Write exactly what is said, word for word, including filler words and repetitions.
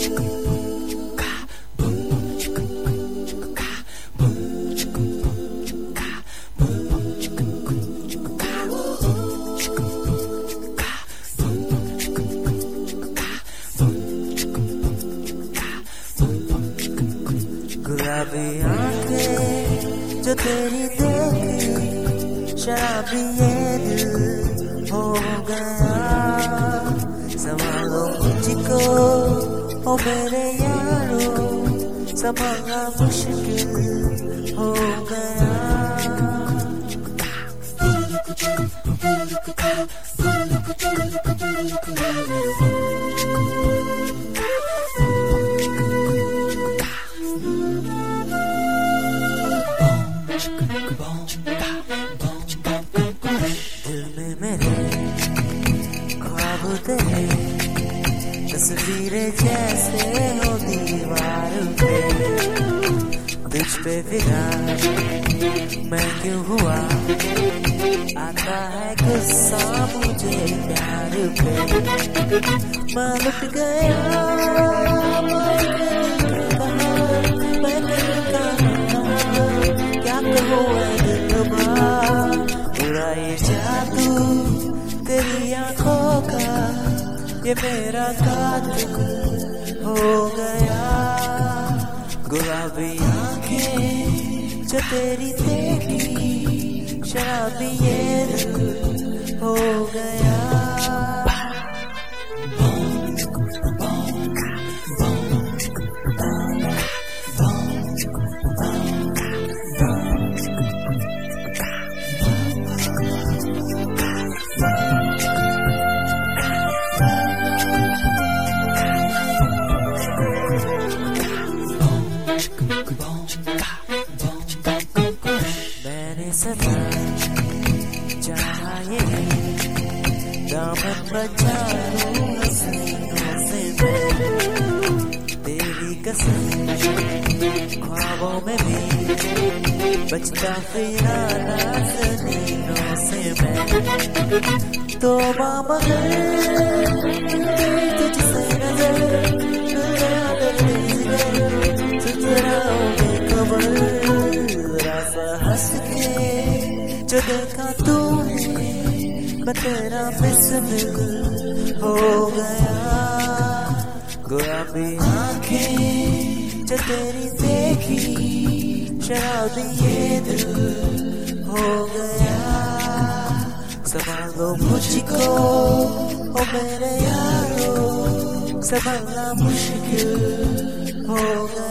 गुलाबी आंखें जो तेरी देखी, शराबी ये दिल हो गया। संभालो मुझको ओ मेरे यारो, संभालना मुश्किल हो गया। दिल में मेरे ख्वाब तेरे, तस्वीरें जैसे हो दीवार पे। तुझ पे फिदा मैं क्यों हुआ, आता है गुस्सा मुझे प्यार पे। मैं लुट गया, मैं क्या कहूँ दिलरुबा, बुरा ये जादू तेरी आंखों का, ये मेरा कातिल हो गया। गुलाबी आंखें जो तेरी देखी, शराबी ये दिल हो गया। मैंने सदा चाहा ये दामन बचा लूं हसीनों से मैं, तेरी कसम ख्वाबों में भी बचता फिरा नाज़नीनों से मैं। तो मामा तुझसे नजर गया हंस के जो देखा तूने, मैं तेरा बिस्मिल हो गया। गुलाबी आंखें जो तेरी देखी, शराबी ये दिल हो गया। संभालो मुझको ओ मेरे यारो, संभालना मुश्किल हो गया।